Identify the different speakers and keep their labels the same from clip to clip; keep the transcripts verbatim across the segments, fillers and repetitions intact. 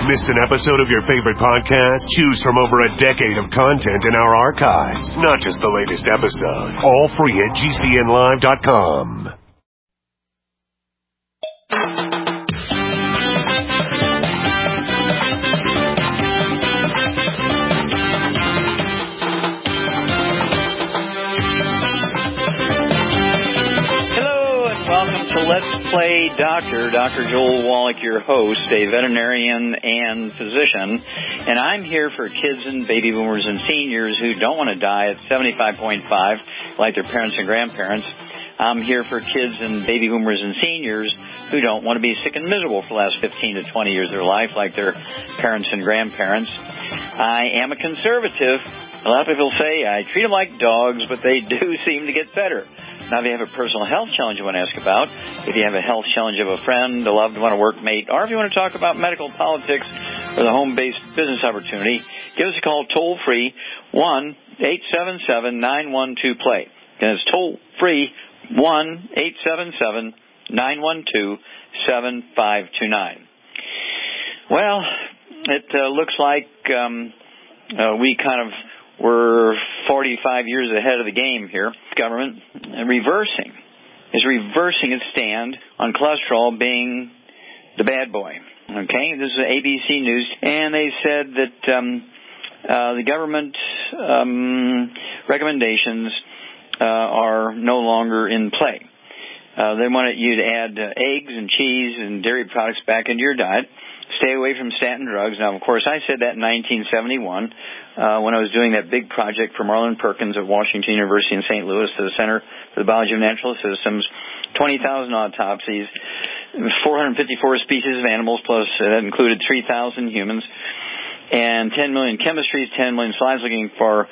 Speaker 1: Missed an episode of your favorite podcast? Choose from over a decade of content in our archives, not just the latest episode. All free at G C N live dot com.
Speaker 2: Let's Play Doctor, Doctor Joel Wallach, your host, a veterinarian and physician, and I'm here for kids and baby boomers and seniors who don't want to die at seventy-five point five like their parents and grandparents. I'm here for kids and baby boomers and seniors who don't want to be sick and miserable for the last fifteen to twenty years of their life like their parents and grandparents. I am a conservative. A lot of people say I treat them like dogs, but they do seem to get better. Now, if you have a personal health challenge you want to ask about, if you have a health challenge of a friend, a loved one, a workmate, or if you want to talk about medical politics or the home-based business opportunity, give us a call toll-free, one eight seven seven nine one two play. And it's toll-free, one eight seven seven nine one two seven five two nine. Well, it uh, looks like um, uh, we kind of We're forty-five years ahead of the game here. Government reversing is reversing its stand on cholesterol being the bad boy. Okay, this is A B C News, and they said that um, uh, the government um, recommendations uh, are no longer in play. Uh, they wanted you to add uh, eggs and cheese and dairy products back into your diet. Stay away from statin drugs. Now, of course, I said that in nineteen seventy-one uh, when I was doing that big project for Marlon Perkins at Washington University in Saint Louis, to the Center for the Biology of Natural Systems, twenty thousand autopsies, four hundred fifty-four species of animals, plus uh, that included three thousand humans, and ten million chemistries, ten million slides looking for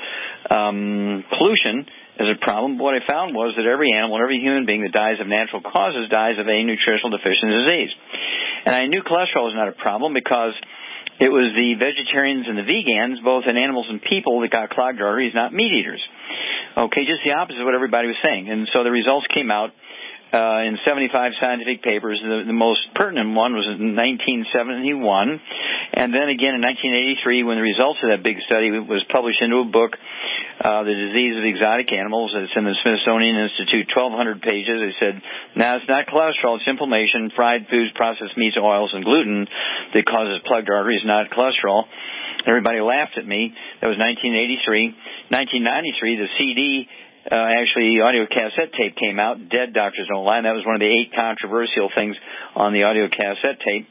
Speaker 2: um, pollution as a problem. But what I found was that every animal, every human being that dies of natural causes dies of a nutritional deficiency disease. And I knew cholesterol was not a problem because it was the vegetarians and the vegans, both in animals and people, that got clogged arteries, not meat eaters. Okay, just the opposite of what everybody was saying. And so the results came out uh, in seventy-five scientific papers. The, the most pertinent one was in nineteen seventy-one. And then again in nineteen eighty-three, when the results of that big study was published into a book, Uh, the disease of exotic animals. It's in the Smithsonian Institute, twelve hundred pages. They said, now it's not cholesterol, it's inflammation, fried foods, processed meats, oils, and gluten that causes plugged arteries, not cholesterol. Everybody laughed at me. That was nineteen eighty-three. nineteen ninety-three, the C D, uh, actually, audio cassette tape came out, Dead Doctors Don't Lie, and that was one of the eight controversial things on the audio cassette tape.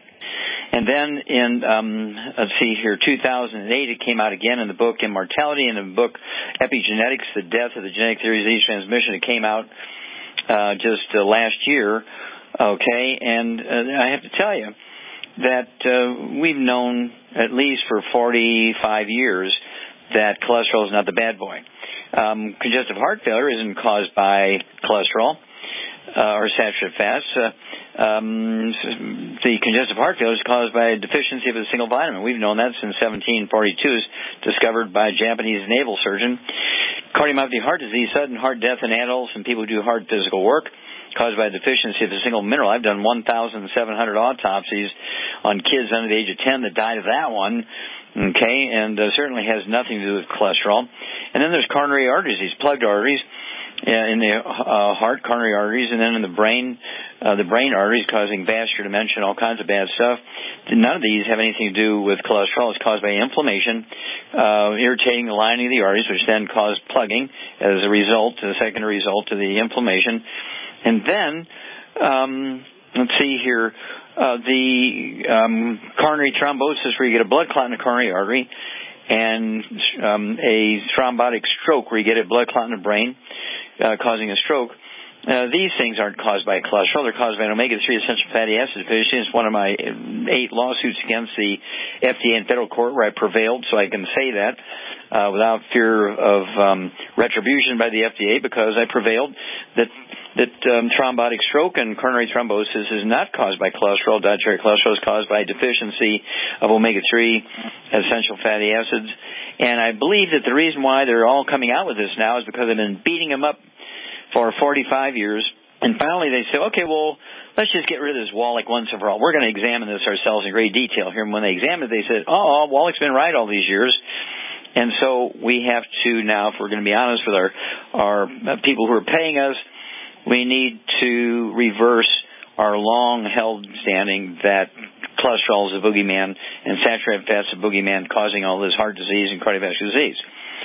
Speaker 2: And then in, um, let's see here, two thousand eight, it came out again in the book Immortality, and in the book Epigenetics, The Death of the Genetic Theory of Disease Transmission. It came out uh, just uh, last year, okay, and uh, I have to tell you that uh, we've known at least for forty-five years that cholesterol is not the bad boy. Um, congestive heart failure isn't caused by cholesterol uh, or saturated fats. Uh, Um, the congestive heart failure is caused by a deficiency of a single vitamin. We've known that since seventeen forty-two, is discovered by a Japanese naval surgeon. Cardiomyopathy heart disease, sudden heart death in adults and people who do hard physical work, caused by a deficiency of a single mineral. I've done one thousand seven hundred autopsies on kids under the age of ten that died of that one, okay, and uh, certainly has nothing to do with cholesterol. And then there's coronary artery disease, plugged arteries in the uh, heart, coronary arteries, and then in the brain, uh, the brain arteries causing vascular dementia and all kinds of bad stuff. None of these have anything to do with cholesterol. It's caused by inflammation, uh, irritating the lining of the arteries, which then cause plugging as a result, a secondary result of the inflammation. And then, um, let's see here, uh, the um, coronary thrombosis, where you get a blood clot in the coronary artery, and um, a thrombotic stroke, where you get a blood clot in the brain, Uh, causing a stroke. Uh, these things aren't caused by cholesterol. They're caused by an omega three essential fatty acid deficiency. It's one of my eight lawsuits against the F D A in federal court where I prevailed, so I can say that uh, without fear of um, retribution by the F D A, because I prevailed that that um, thrombotic stroke and coronary thrombosis is not caused by cholesterol. Dietary cholesterol is caused by a deficiency of omega three essential fatty acids. And I believe that the reason why they're all coming out with this now is because they've been beating them up for forty-five years. And finally they say, okay, well, let's just get rid of this Wallach once and for all. We're going to examine this ourselves in great detail here. And when they examined it, they said, oh, Wallach's been right all these years. And so we have to now, if we're going to be honest with our, our people who are paying us, we need to reverse our long-held standing that cholesterol is a boogeyman and saturated fat's a boogeyman causing all this heart disease and cardiovascular disease.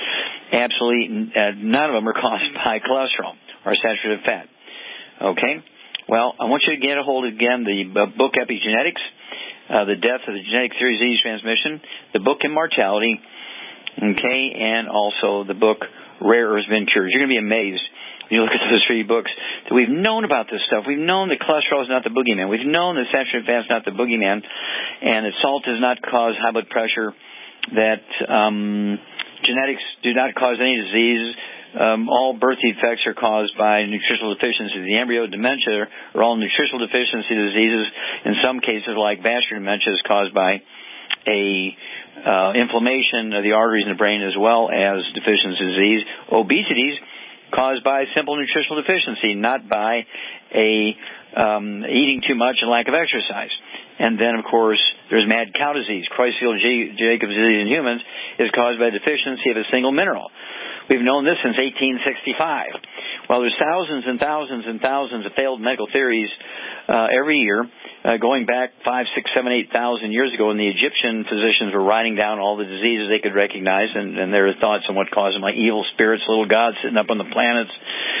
Speaker 2: Absolutely uh, none of them are caused by cholesterol or saturated fat. Okay? Well, I want you to get a hold of, again, the uh, book Epigenetics, uh, The Death of the Genetic Theory of Disease Transmission, the book Immortality, okay, and also the book Rare Earths Been Cured. You're going to be amazed when you look at those three books that we've known about this stuff. We've known that cholesterol is not the boogeyman. We've known that saturated fat is not the boogeyman, and that salt does not cause high blood pressure, that um, genetics do not cause any disease. Um, all birth defects are caused by nutritional deficiency. The embryo dementia are all nutritional deficiency diseases. In some cases, like vascular dementia, is caused by a uh, inflammation of the arteries in the brain as well as deficiency disease. Obesity is caused by simple nutritional deficiency, not by a um, eating too much and lack of exercise. And then, of course, there's mad cow disease. Creutzfeldt-Jakob disease in humans is caused by deficiency of a single mineral. We've known this since eighteen sixty-five. Well, there's thousands and thousands and thousands of failed medical theories uh, every year, uh, going back five, six, seven, eight thousand years ago, when the Egyptian physicians were writing down all the diseases they could recognize and, and their thoughts on what caused them, like evil spirits, little gods sitting up on the planets,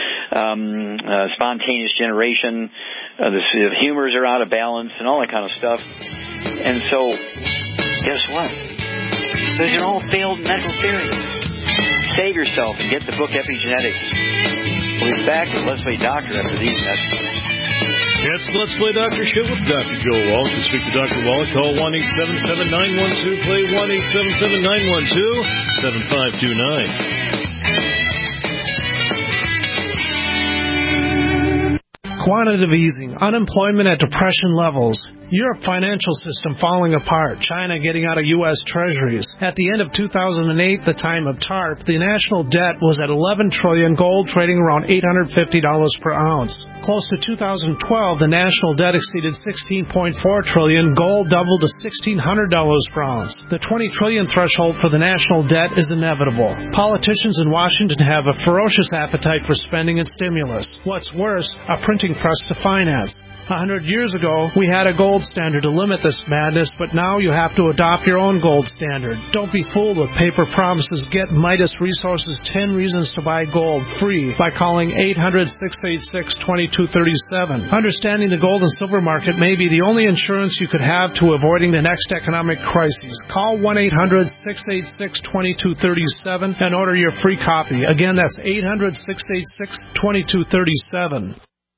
Speaker 2: um, uh, spontaneous generation, uh, the, the humors are out of balance, and all that kind of stuff. And so, guess what? Those are all failed medical theories. Save yourself and get the book Epigenetics. We'll be back with Let's Play Doctor after these messages.
Speaker 3: It's the Let's Play Doctor Show with Doctor Joel Wallach. To speak to Doctor Wallach, call one eight seven seven, nine one two, play, one eight seven seven, nine one two, seven five two nine.
Speaker 4: Quantitative easing, unemployment at depression levels, Europe financial system falling apart, China getting out of U S treasuries. At the end of two thousand eight, the time of TARP, the national debt was at eleven trillion dollars, gold trading around eight hundred fifty dollars per ounce. Close to two thousand twelve, the national debt exceeded sixteen point four trillion dollars, gold doubled to sixteen hundred dollars per ounce. The twenty trillion dollars threshold for the national debt is inevitable. Politicians in Washington have a ferocious appetite for spending and stimulus. What's worse, a printing press to finance. A hundred years ago, we had a gold standard to limit this madness, but now you have to adopt your own gold standard. Don't be fooled with paper promises. Get Midas Resources ten Reasons to Buy Gold free by calling eight hundred, six eight six, two two three seven. Understanding the gold and silver market may be the only insurance you could have to avoiding the next economic crisis. Call one eight hundred, six eight six, two two three seven and order your free copy. Again, that's eight hundred, six eight six, two two three seven.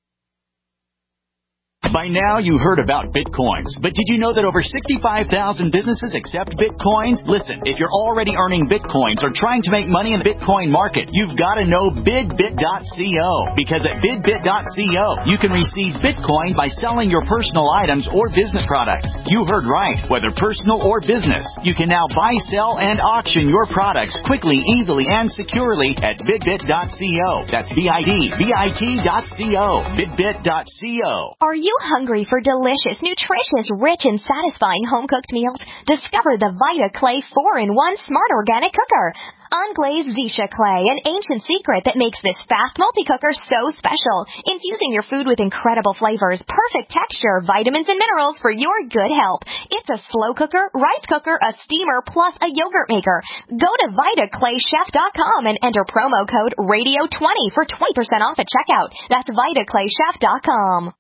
Speaker 5: By now, you heard about Bitcoins, but did you know that over sixty-five thousand businesses accept Bitcoins? Listen, if you're already earning Bitcoins or trying to make money in the Bitcoin market, you've got to know bidbit dot co, because at bidbit dot co, you can receive Bitcoin by selling your personal items or business products. You heard right, whether personal or business. You can now buy, sell, and auction your products quickly, easily, and securely at bidbit dot co. That's B I D B I T dot co. bidbit dot co.
Speaker 6: Are you hungry for delicious, nutritious, rich, and satisfying home-cooked meals? Discover the Vita Clay four in one Smart Organic Cooker. Unglazed Zisha clay, an ancient secret that makes this fast multi-cooker so special. Infusing your food with incredible flavors, perfect texture, vitamins, and minerals for your good health. It's a slow cooker, rice cooker, a steamer, plus a yogurt maker. Go to vita clay chef dot com and enter promo code radio twenty for twenty percent off at checkout. That's vita clay chef dot com.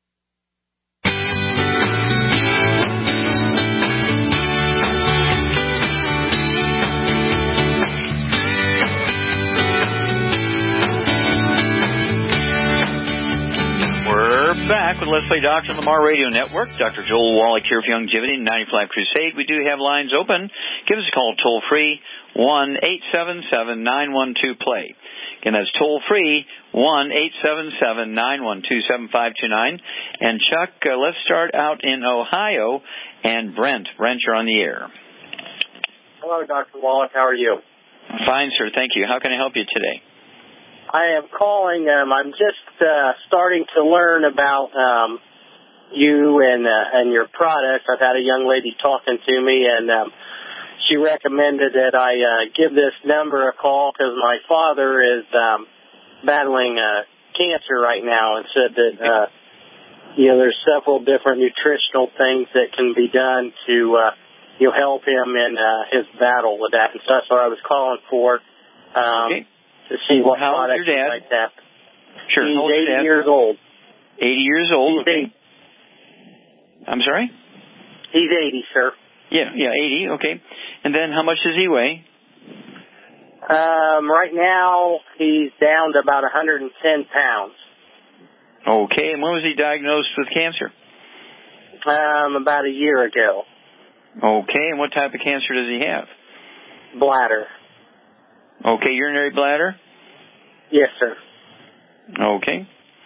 Speaker 2: We're back with Let's Play Doctor on the Mar Radio Network. Doctor Joel Wallach here for Longevity and ninety-five Crusade. We do have lines open. Give us a call toll free, one eight seven seven, nine one two, play. Again, that's toll free, one eight seven seven, nine one two, seven five two nine. And Chuck, uh, let's start out in Ohio. And Brent. Brent, you're on the air.
Speaker 7: Hello, Doctor Wallach. How are you?
Speaker 2: Fine, sir. Thank you. How can I help you today?
Speaker 7: I am calling. Um, I'm just uh, starting to learn about um, you and uh, and your products. I've had a young lady talking to me, and um, she recommended that I uh, give this number a call because my father is um, battling uh, cancer right now, and said that uh, you know there's several different nutritional things that can be done to uh, you know help him in uh, his battle with that. And so that's what I was calling for um,
Speaker 2: okay.
Speaker 7: to see
Speaker 2: well,
Speaker 7: what
Speaker 2: how
Speaker 7: products
Speaker 2: old is your dad?
Speaker 7: like that.
Speaker 2: Sure.
Speaker 7: He's
Speaker 2: how old is your
Speaker 7: eighty
Speaker 2: dad?
Speaker 7: years old.
Speaker 2: eighty years old.
Speaker 7: He's
Speaker 2: okay.
Speaker 7: eighty.
Speaker 2: I'm sorry?
Speaker 7: He's eighty, sir.
Speaker 2: Yeah, yeah, eighty. Okay. And then how much does he weigh?
Speaker 7: Um, right now, he's down to about one hundred ten pounds.
Speaker 2: Okay. And when was he diagnosed with cancer?
Speaker 7: Um, about a year ago.
Speaker 2: Okay. And what type of cancer does he have?
Speaker 7: Bladder.
Speaker 2: Okay. Urinary bladder?
Speaker 7: Yes, sir.
Speaker 2: Okay.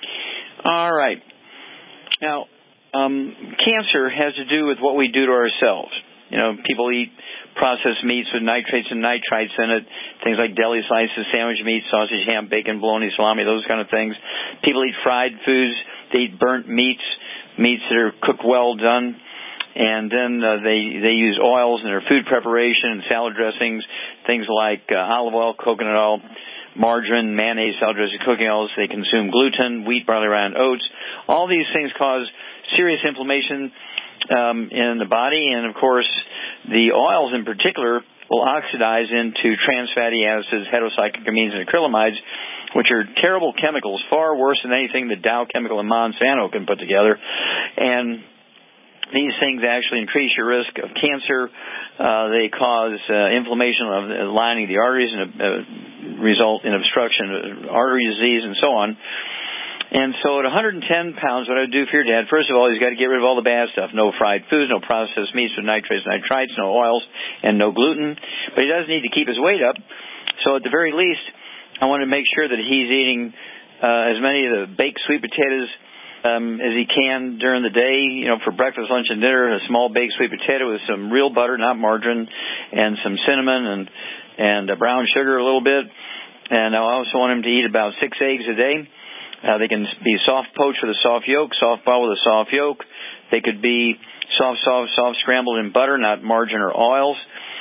Speaker 2: All right. Now, um, cancer has to do with what we do to ourselves. You know, people eat processed meats with nitrates and nitrites in it, things like deli slices, sandwich meat, sausage, ham, bacon, bologna, salami, those kind of things. People eat fried foods. They eat burnt meats, meats that are cooked well done. And then uh, they they use oils in their food preparation and salad dressings, things like uh, olive oil, coconut oil, margarine, mayonnaise, salad dressing, cooking oils. They consume gluten, wheat, barley, rye, and oats. All these things cause serious inflammation um, in the body, and of course, the oils in particular will oxidize into trans fatty acids, heterocyclamines, and acrylamides, which are terrible chemicals, far worse than anything the Dow Chemical and Monsanto can put together. And these things actually increase your risk of cancer. Uh, they cause uh, inflammation of the lining of the arteries and uh, result in obstruction of artery disease and so on. And so at one hundred ten pounds, what I would do for your dad, first of all, he's got to get rid of all the bad stuff. No fried foods, no processed meats with nitrates, nitrites, no oils, and no gluten. But he does need to keep his weight up. So at the very least, I want to make sure that he's eating uh, as many of the baked sweet potatoes um, as he can during the day. You know, for breakfast, lunch, and dinner, a small baked sweet potato with some real butter, not margarine, and some cinnamon and, and uh, brown sugar a little bit. And I also want him to eat about six eggs a day. Uh, they can be soft poached with a soft yolk, soft boiled with a soft yolk. They could be soft, soft, soft scrambled in butter, not margarine or oils.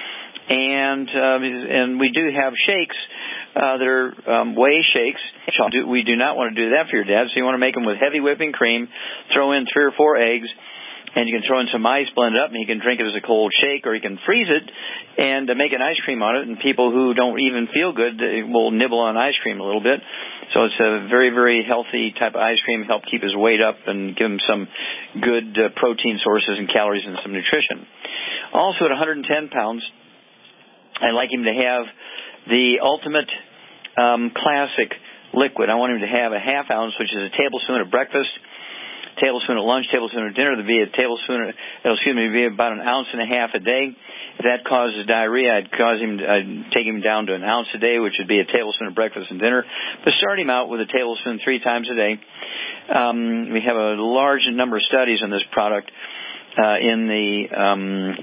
Speaker 2: And uh, and we do have shakes uh, that are um, whey shakes. We do not want to do that for your dad, so you want to make them with heavy whipping cream, throw in three or four eggs, and you can throw in some ice, blend it up, and he can drink it as a cold shake, or you can freeze it and uh, make an ice cream on it. And people who don't even feel good will nibble on ice cream a little bit. So it's a very, very healthy type of ice cream, help keep his weight up and give him some good uh, protein sources and calories and some nutrition. Also at one hundred ten pounds, I'd like him to have the ultimate um, classic liquid. I want him to have a half ounce, which is a tablespoon at breakfast, tablespoon at lunch, tablespoon at dinner. There'd be a tablespoon, it'll, excuse me, be about an ounce and a half a day. If that causes diarrhea, I'd cause him, I'd take him down to an ounce a day, which would be a tablespoon at breakfast and dinner. But start him out with a tablespoon three times a day. Um, we have a large number of studies on this product uh, in the um,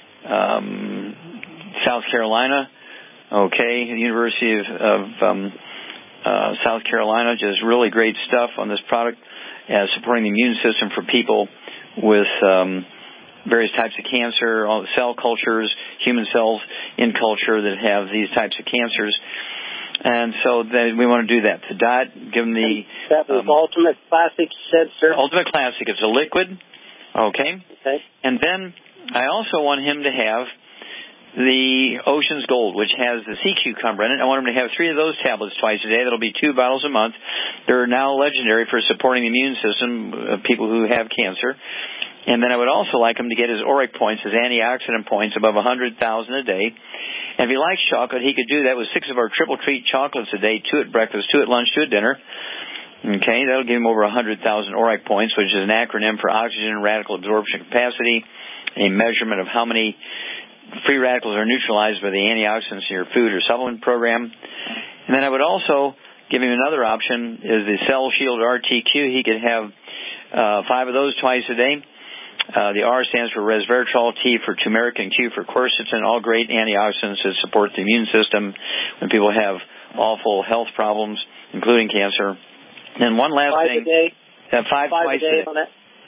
Speaker 2: um, South Carolina. Okay, the University of, of um, uh, South Carolina does really great stuff on this product. Uh, supporting the immune system for people with um, various types of cancer, all the cell cultures, human cells in culture that have these types of cancers. And so then we want to do that. The diet, give them the...
Speaker 7: That was
Speaker 2: um,
Speaker 7: Ultimate Classic, you said, sir?
Speaker 2: Ultimate Classic. It's a liquid. Okay.
Speaker 7: Okay.
Speaker 2: And then I also want him to have the Ocean's Gold, which has the sea cucumber in it. I want him to have three of those tablets twice a day. That'll be two bottles a month. They're now legendary for supporting the immune system of people who have cancer. And then I would also like him to get his ORAC points, his antioxidant points, above one hundred thousand a day. And if he likes chocolate, he could do that with six of our triple treat chocolates a day, two at breakfast, two at lunch, two at dinner. Okay, that'll give him over one hundred thousand ORAC points, which is an acronym for oxygen radical absorption capacity, a measurement of how many free radicals are neutralized by the antioxidants in your food or supplement program. And then I would also give him another option, is the Cell Shield R T Q. He could have uh, five of those twice a day. Uh, the R stands for resveratrol, T for turmeric, and Q for quercetin, all great antioxidants that support the immune system when people have awful health problems, including cancer. And one last
Speaker 7: five
Speaker 2: thing.
Speaker 7: A day?
Speaker 2: Uh, five,
Speaker 7: five
Speaker 2: twice
Speaker 7: a day
Speaker 2: a day.
Speaker 7: on that?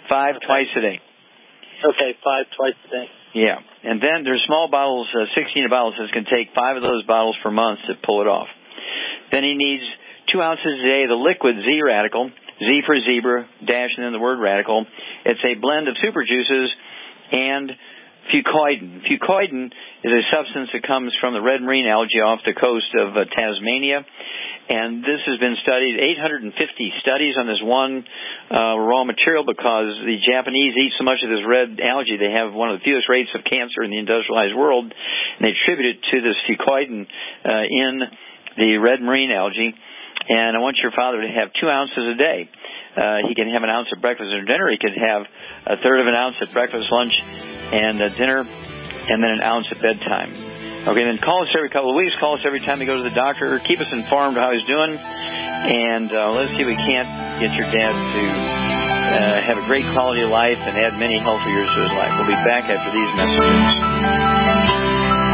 Speaker 2: Five
Speaker 7: okay.
Speaker 2: twice a day.
Speaker 7: Okay, five twice a day.
Speaker 2: Yeah. And then there's small bottles, uh, sixteen bottles. It's going to take five of those bottles per month to pull it off. Then he needs two ounces a day of the liquid Z Radical, Z for zebra, dash and then the word radical. It's a blend of super juices and fucoidan. Fucoidan is a substance that comes from the red marine algae off the coast of uh, Tasmania. And this has been studied, eight hundred fifty studies on this one uh, raw material, because the Japanese eat so much of this red algae, they have one of the fewest rates of cancer in the industrialized world, and they attribute it to this fucoidan uh, in the red marine algae. And I want your father to have two ounces a day. Uh, he can have an ounce at breakfast or dinner. He can have a third of an ounce at breakfast, lunch, and uh, dinner, and then an ounce at bedtime. Okay, then call us every couple of weeks. Call us every time you go to the doctor. Keep us informed of how he's doing. And uh, let's see if we can't get your dad to uh, have a great quality of life and add many healthy years to his life. We'll be back after these messages.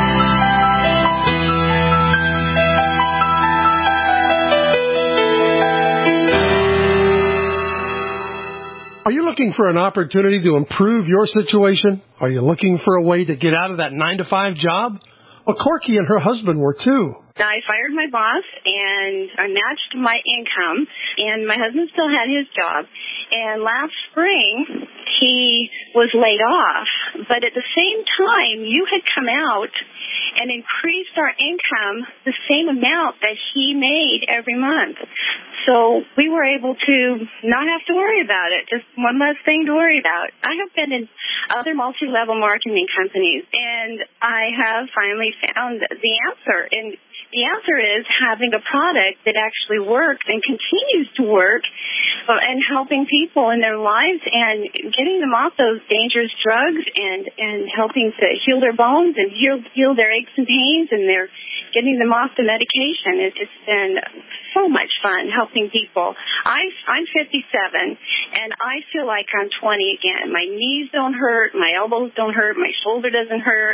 Speaker 8: Are you looking for an opportunity to improve your situation? Are you looking for a way to get out of that nine to five job? Well, Corky and her husband were too.
Speaker 9: I fired my boss, and I matched my income, and my husband still had his job. And last spring, he was laid off. But at the same time, you had come out and increased our income the same amount that he made every month. So we were able to not have to worry about it, just one less thing to worry about. I have been in other multi-level marketing companies, and I have finally found the answer. And the answer is having a product that actually works and continues to work, uh, and helping people in their lives and getting them off those dangerous drugs, and, and helping to heal their bones and heal, heal their aches and pains, and they're getting them off the medication. It, it's been so much fun helping people. I, I'm fifty-seven, and I feel like I'm twenty again. My knees don't hurt, my elbows don't hurt, my shoulder doesn't hurt.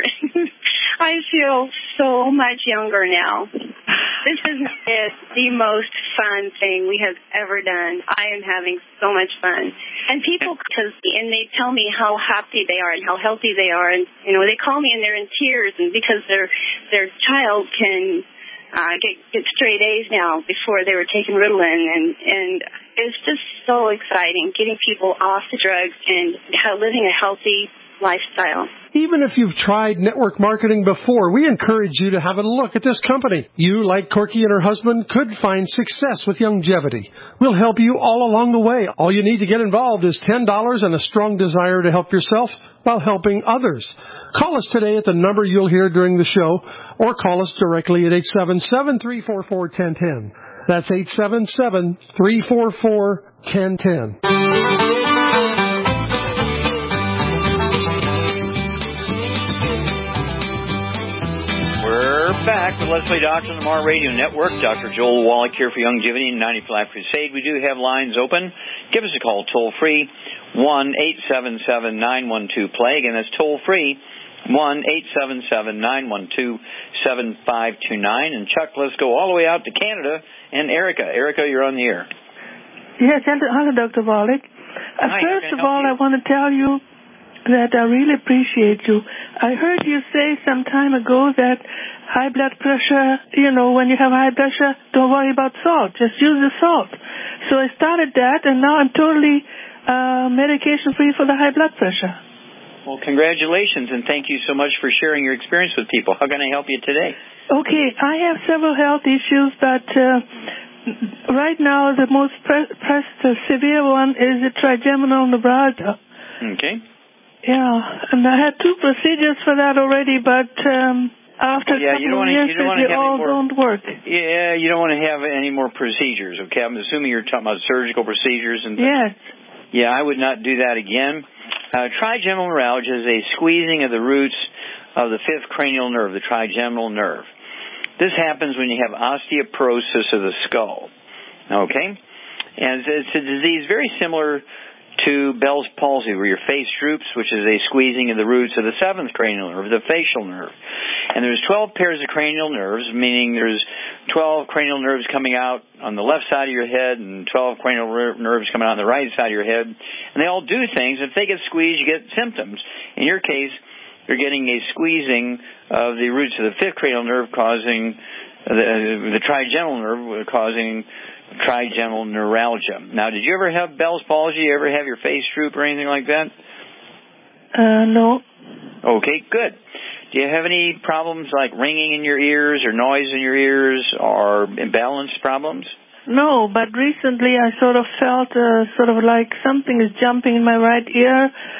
Speaker 9: I feel so much younger now. This is the most fun thing we have ever done. I am having so much fun. And people, cause, and they tell me how happy they are and how healthy they are. And, you know, they call me and they're in tears, and because their their child can uh, get, get straight A's now. Before they were taking Ritalin. And, and it's just so exciting getting people off the drugs and how, living a healthy lifestyle.
Speaker 8: Even if you've tried network marketing before, we encourage you to have a look at this company. You, like Corky and her husband, could find success with longevity. We'll help you all along the way. All you need to get involved is ten dollars and a strong desire to help yourself while helping others. Call us today at the number you'll hear during the show, or call us directly at eight seven seven, three four four, one zero one zero. That's eight seven seven, three four four, one zero one zero.
Speaker 2: We're back with Let's Play Doctor on the Mar Radio Network. Doctor Joel Wallach here for Longevity and ninety-five Crusade. We do have lines open. Give us a call toll-free, one eight seven seven, nine one two, play. Again, that's toll-free, one eight seven seven, nine one two, seven five two nine. And Chuck, let's go all the way out to Canada. And Erica. Erica, you're on the air.
Speaker 10: Yes, hello, Doctor Wallach. Uh,
Speaker 2: Hi,
Speaker 10: first of all,
Speaker 2: you?
Speaker 10: I want to tell you that I really appreciate you. I heard you say some time ago that high blood pressure, you know, when you have high blood pressure, don't worry about salt. Just use the salt. So I started that, and now I'm totally uh, medication-free for the high blood pressure.
Speaker 2: Well, congratulations, and thank you so much for sharing your experience with people. How can I help you today?
Speaker 10: Okay, I have several health issues, but uh, right now the most pre- pressed, uh, severe one is the trigeminal neuralgia.
Speaker 2: Okay.
Speaker 10: Yeah, and I had two procedures for that already, but um, after
Speaker 2: yeah,
Speaker 10: a
Speaker 2: you
Speaker 10: couple
Speaker 2: don't
Speaker 10: of
Speaker 2: wanna,
Speaker 10: years,
Speaker 2: you don't
Speaker 10: they all
Speaker 2: more,
Speaker 10: don't work.
Speaker 2: Yeah, you don't want to have any more procedures, okay? I'm assuming you're talking about surgical procedures. And
Speaker 10: Yes.
Speaker 2: Yeah, I would not do that again. Uh, trigeminal neuralgia is a squeezing of the roots of the fifth cranial nerve, the trigeminal nerve. This happens when you have osteoporosis of the skull, okay? And it's a disease very similar to Bell's palsy, where your face droops, which is a squeezing of the roots of the seventh cranial nerve, the facial nerve. And there's twelve pairs of cranial nerves, meaning there's twelve cranial nerves coming out on the left side of your head and twelve cranial nerves coming out on the right side of your head. and they all do things. If they get squeezed, you get symptoms. In your case, you're getting a squeezing of the roots of the fifth cranial nerve, causing the, the trigeminal nerve, causing trigeminal neuralgia. Now, did you ever have Bell's palsy? You ever have your face droop or anything like that?
Speaker 10: Uh, no.
Speaker 2: Okay, good. Do you have any problems like ringing in your ears or noise in your ears or imbalance problems?
Speaker 10: No, but recently I sort of felt uh, sort of like something is jumping in my right ear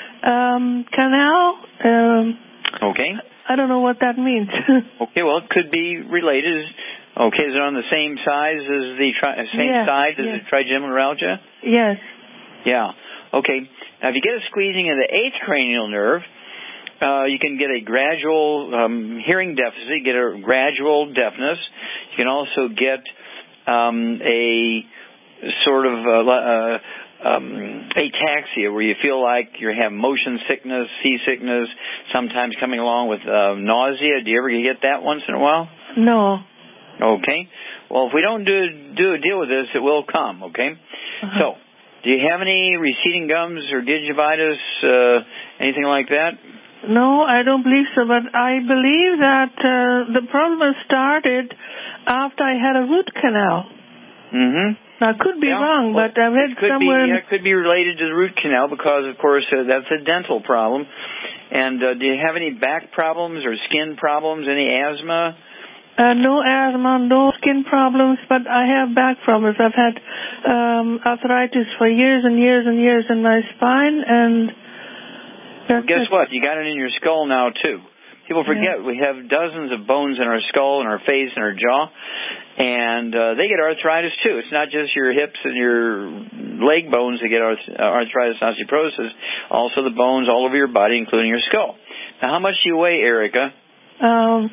Speaker 10: um, canal. Um,
Speaker 2: okay.
Speaker 10: I don't know what that means.
Speaker 2: Okay, well, it could be related. Okay, is it on the same size as the tri- same
Speaker 10: yes,
Speaker 2: side as
Speaker 10: yes.
Speaker 2: the trigeminal neuralgia?
Speaker 10: Yes.
Speaker 2: Yeah. Okay. Now, if you get a squeezing of the eighth cranial nerve, uh, you can get a gradual um, hearing deficit, get a gradual deafness. You can also get um, a sort of uh, uh, um, ataxia, where you feel like you have motion sickness, seasickness, sometimes coming along with uh, nausea. Do you ever get that once in a while?
Speaker 10: No.
Speaker 2: Okay. Well, if we don't do do a deal with this, it will come. Okay. Uh-huh. So, do you have any receding gums or gingivitis, uh, anything like that?
Speaker 10: No, I don't believe so. But I believe that uh, the problem started after I had a root canal.
Speaker 2: Mm-hmm.
Speaker 10: Now, I could be
Speaker 2: yeah.
Speaker 10: wrong,
Speaker 2: well,
Speaker 10: but I read
Speaker 2: it could
Speaker 10: somewhere.
Speaker 2: Be, yeah, it could be related to the root canal because, of course, uh, that's a dental problem. And uh, do you have any back problems or skin problems? Any asthma?
Speaker 10: Uh, no asthma, no skin problems, but I have back problems. I've had um, arthritis for years and years and years in my spine, and
Speaker 2: well, guess it. what? You got it in your skull now, too. People forget yeah. we have dozens of bones in our skull and our face and our jaw, and uh, they get arthritis, too. It's not just your hips and your leg bones that get arth- arthritis and osteoporosis, also the bones all over your body, including your skull. Now, how much do you weigh, Erica?
Speaker 10: Um...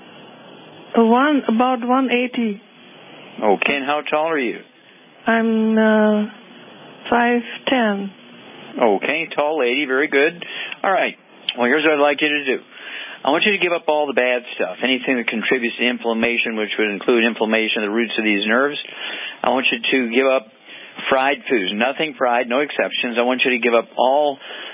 Speaker 10: One about one eighty.
Speaker 2: Okay, and how tall are you?
Speaker 10: I'm uh, five ten.
Speaker 2: Okay, tall lady, very good. All right. Well, here's what I'd like you to do. I want you to give up all the bad stuff, anything that contributes to inflammation, which would include inflammation of the roots of these nerves. I want you to give up fried foods, nothing fried, no exceptions. I want you to give up all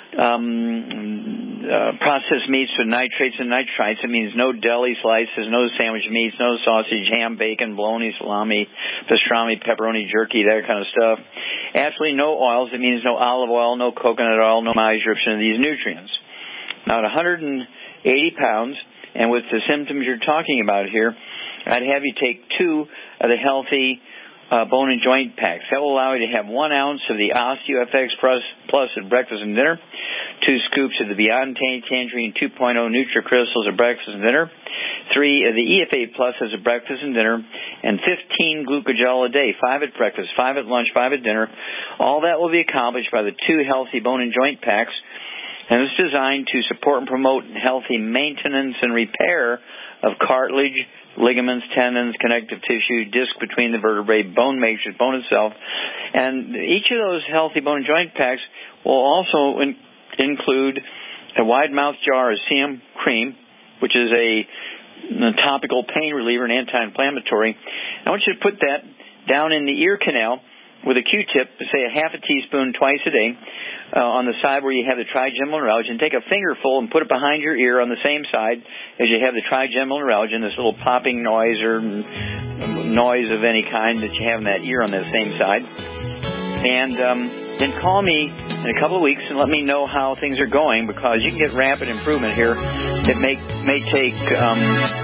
Speaker 2: um, uh, processed meats with nitrates and nitrites. It means no deli slices, no sandwich meats, no sausage, ham, bacon, bologna, salami, pastrami, pepperoni, jerky, that kind of stuff. Absolutely no oils. It means no olive oil, no coconut oil, no disruption of these nutrients. Now, at one hundred eighty pounds, and with the symptoms you're talking about here, I'd have you take two of the healthy Uh, bone and joint packs. That will allow you to have one ounce of the OsteoFX Plus, Plus at breakfast and dinner, two scoops of the Beyond Tangerine two point oh NutriCrystals at breakfast and dinner, three of the E F A Plus as a breakfast and dinner, and fifteen glucogel a day, five at breakfast, five at lunch, five at dinner. All that will be accomplished by the two healthy bone and joint packs, and it's designed to support and promote healthy maintenance and repair of cartilage, ligaments, tendons, connective tissue, disc between the vertebrae, bone matrix, bone itself. And each of those healthy bone and joint packs will also in, include a wide-mouth jar of C M cream, which is a, a topical pain reliever and anti-inflammatory. I want you to put that down in the ear canal with a Q-tip, say a half a teaspoon twice a day, uh, on the side where you have the trigeminal neuralgia, and take a fingerful and put it behind your ear on the same side as you have the trigeminal neuralgia, and this little popping noise or noise of any kind that you have in that ear on that same side. And um, then call me in a couple of weeks and let me know how things are going, because you can get rapid improvement here. It may, may take... Um,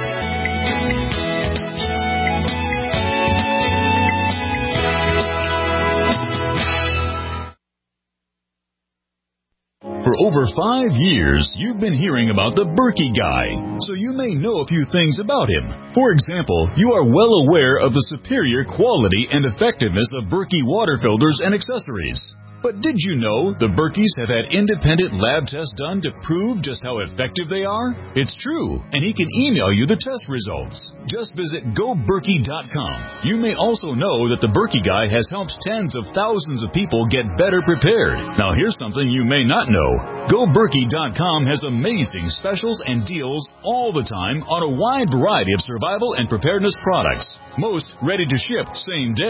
Speaker 11: For over five years, you've been hearing about the Berkey Guy, so you may know a few things about him. For example, you are well aware of the superior quality and effectiveness of Berkey water filters and accessories. But did you know the Berkeys have had independent lab tests done to prove just how effective they are? It's true, and he can email you the test results. Just visit go berkey dot com. You may also know that the Berkey Guy has helped tens of thousands of people get better prepared. Now here's something you may not know. go berkey dot com has amazing specials and deals all the time on a wide variety of survival and preparedness products. Most ready to ship same day.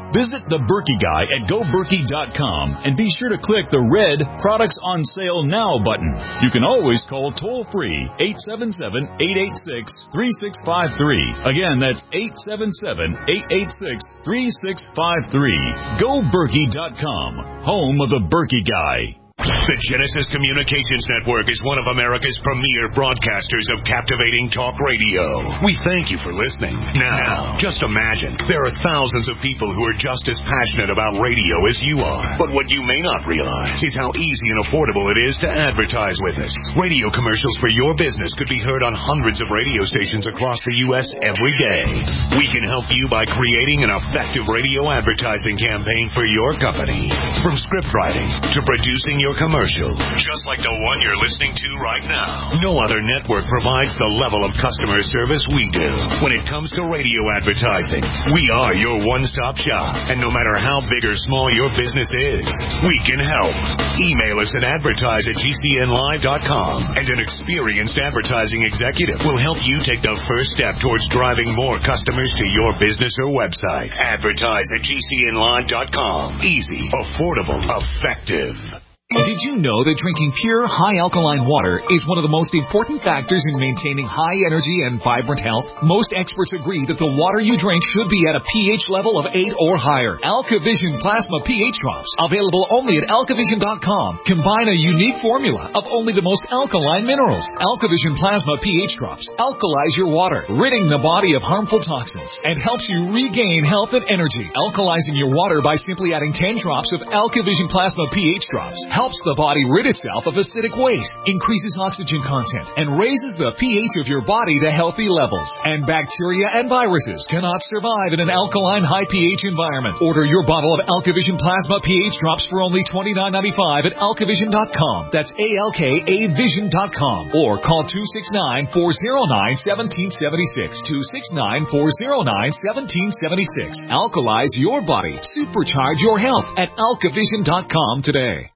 Speaker 11: Visit The Berkey Guy at go berkey dot com and be sure to click the red Products on Sale Now button. You can always call toll-free eight seven seven, eight eight six, three six five three. Again, that's eight seven seven, eight eight six, three six five three. go berkey dot com, home of The Berkey Guy.
Speaker 1: The Genesis Communications Network is one of America's premier broadcasters of captivating talk radio. We thank you for listening. Now, just imagine, there are thousands of people who are just as passionate about radio as you are. But what you may not realize is how easy and affordable it is to advertise with us. Radio commercials for your business could be heard on hundreds of radio stations across the U S every day. We can help you by creating an effective radio advertising campaign for your company. From script writing to producing your commercial, just like the one you're listening to right now. No other network provides the level of customer service we do. When it comes to radio advertising, we are your one-stop shop. And no matter how big or small your business is, we can help. Email us at advertise at g c n live dot com, and an experienced advertising executive will help you take the first step towards driving more customers to your business or website. Advertise at g c n live dot com. Easy, affordable, effective.
Speaker 12: Did you know that drinking pure, high-alkaline water is one of the most important factors in maintaining high energy and vibrant health? Most experts agree that the water you drink should be at a pH level of eight or higher. AlkaVision Plasma pH Drops, available only at alkavision dot com, combine a unique formula of only the most alkaline minerals. AlkaVision Plasma pH Drops alkalize your water, ridding the body of harmful toxins, and helps you regain health and energy. Alkalizing your water by simply adding ten drops of AlkaVision Plasma pH Drops helps the body rid itself of acidic waste, increases oxygen content, and raises the pH of your body to healthy levels. And bacteria and viruses cannot survive in an alkaline high pH environment. Order your bottle of AlkaVision Plasma pH Drops for only twenty-nine ninety-five at alkavision dot com. That's A L K A vision dot com. Or call two six nine, four oh nine, one seven seven six, two six nine, four oh nine, one seven seven six. Alkalize your body. Supercharge your health at alkavision dot com today.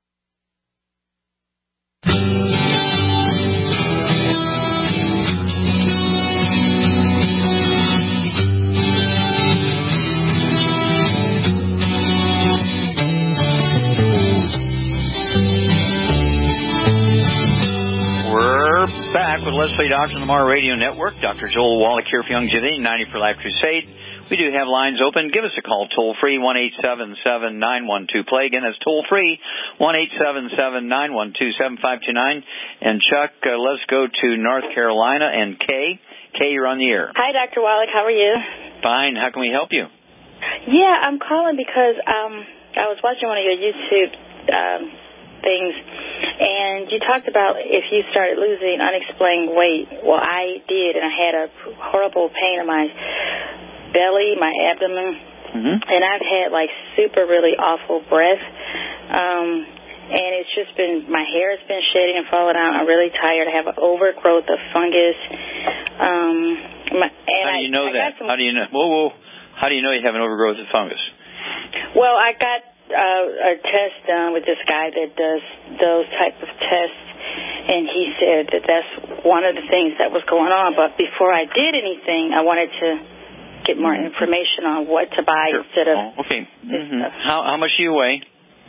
Speaker 2: We're back with Leslie Doctor on the Mar Radio Network. Doctor Joel Wallach here for Youngevity, ninety for Life Crusade. We do have lines open. Give us a call toll-free, one eight seven seven, nine one two, play. Again, that's toll-free, one eight seven seven, nine one two, seven five two nine. And, Chuck, uh, let's go to North Carolina. And Kay, Kay, you're on the air.
Speaker 13: Hi, Doctor Wallach. How are you?
Speaker 2: Fine. How can we help you?
Speaker 13: Yeah, I'm calling because um, I was watching one of your YouTube um, things, and you talked about if you started losing unexplained weight. Well, I did, and I had a horrible pain in my belly, my abdomen, mm-hmm. and I've had like super really awful breath, um, and it's just been, my hair has been shedding and falling out. I'm really tired. I have an overgrowth of fungus. Um, my, and
Speaker 2: How do you know
Speaker 13: I,
Speaker 2: that?
Speaker 13: I some,
Speaker 2: How do you know? Whoa, whoa. How do you know you have an overgrowth of fungus?
Speaker 13: Well, I got uh, a test done with this guy that does those type of tests, and he said that that's one of the things that was going on. But before I did anything, I wanted to get more information on what to buy sure. instead of
Speaker 2: oh, okay. Mm-hmm. How how much do you weigh?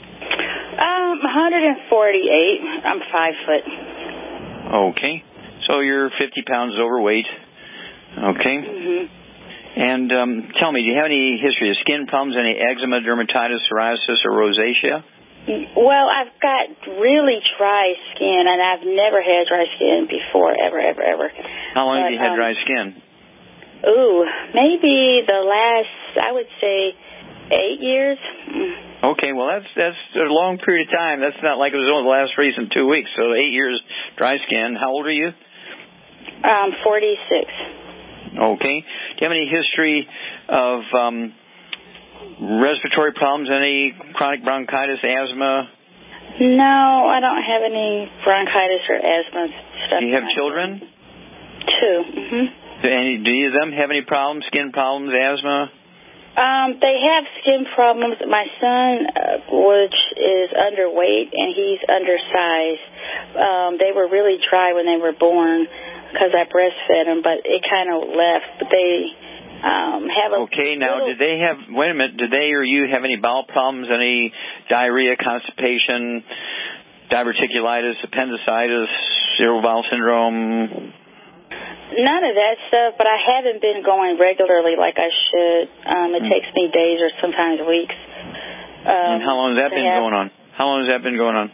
Speaker 13: Um, one forty-eight. I'm five foot.
Speaker 2: Okay, so you're fifty pounds overweight. Okay.
Speaker 13: Mm-hmm.
Speaker 2: And um, tell me, do you have any history of skin problems, any eczema, dermatitis, psoriasis, or rosacea?
Speaker 13: Well, I've got really dry skin, and I've never had dry skin before, ever, ever, ever.
Speaker 2: How long
Speaker 13: but,
Speaker 2: have you had
Speaker 13: um,
Speaker 2: dry skin?
Speaker 13: Ooh, maybe the last, I would say, eight years.
Speaker 2: Okay, well, that's that's a long period of time. That's not like it was only the last recent two weeks. So eight years dry skin. How old are you?
Speaker 13: Um, forty-six.
Speaker 2: Okay. Do you have any history of um, respiratory problems, any chronic bronchitis, asthma?
Speaker 13: No, I don't have any bronchitis or asthma stuff.
Speaker 2: Do you have children?
Speaker 13: Two. Mm-hmm.
Speaker 2: Do any, do any of them have any problems, skin problems, asthma?
Speaker 13: Um, they have skin problems. My son, uh, which is underweight, and he's undersized. Um, they were really dry when they were born because I breastfed them, but it kind of left. But they, Um, have a
Speaker 2: okay, now,
Speaker 13: little...
Speaker 2: did they have, wait a minute, did they or you have any bowel problems, any diarrhea, constipation, diverticulitis, appendicitis, cerebral bowel syndrome?
Speaker 13: None of that stuff, but I haven't been going regularly like I should. Um, it mm. takes me days or sometimes weeks. Um,
Speaker 2: and how long has that been have... going on? How long has that been going on?